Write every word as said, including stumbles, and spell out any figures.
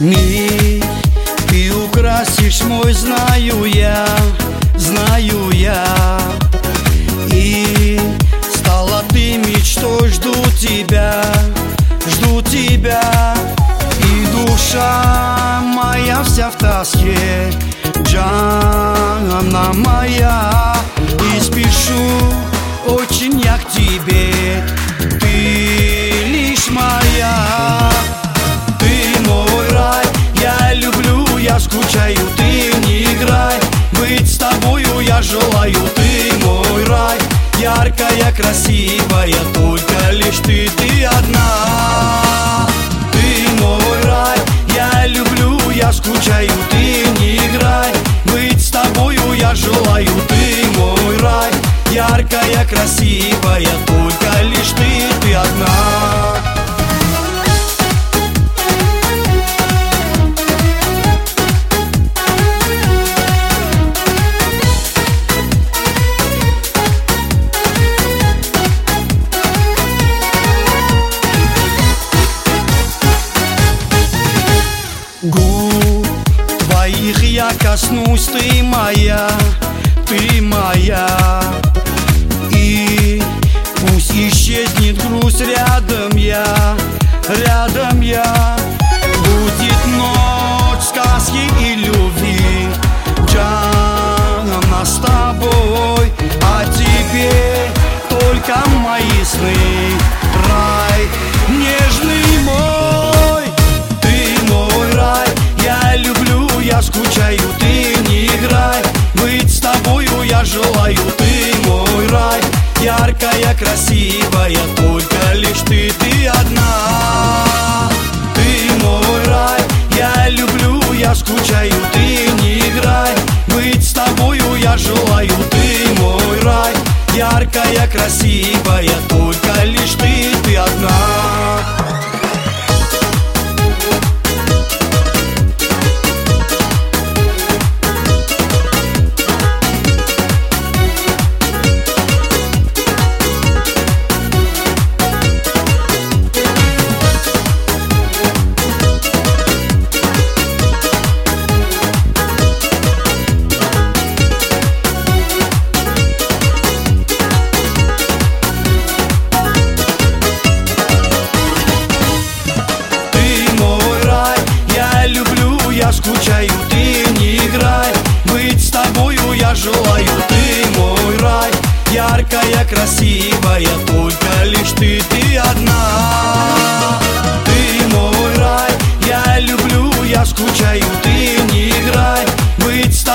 Миг ты украсишь мой, знаю я, знаю я. И стала ты мечтой, жду тебя, жду тебя. И душа моя вся в тоске, Джанна моя. И спешу очень я к тебе, ты лишь моя. Ты мой рай, я люблю, я скучаю, ты не играй. Быть с тобою я желаю, ты мой рай. Яркая, красивая, только лишь ты, ты одна. Ты мой рай, я люблю, я скучаю, ты не играй. Быть с тобою я желаю, ты мой рай. Яркая, красивая, только лишь ты, ты одна. Губ твоих я коснусь, ты моя, ты моя. И пусть исчезнет грусть, рядом я, рядом я. Будет ночь сказки и любви, Джанна, с тобой. А теперь только мои сны, рай нежный мой. Ты мой рай, я люблю, я скучаю, ты не играй. Быть с тобою я желаю, ты мой рай. Яркая, красивая, только лишь ты, ты одна. Ты мой рай, я люблю, я скучаю, ты не играй. Быть с тобою я желаю, ты мой рай. Яркая, красивая, только лишь ты, ты одна. Я скучаю, ты не играй. Быть с тобою я желаю, ты мой рай. Яркая, красивая, только лишь ты, ты одна. Ты мой рай, я люблю, я скучаю, ты не играй. Быть с тобой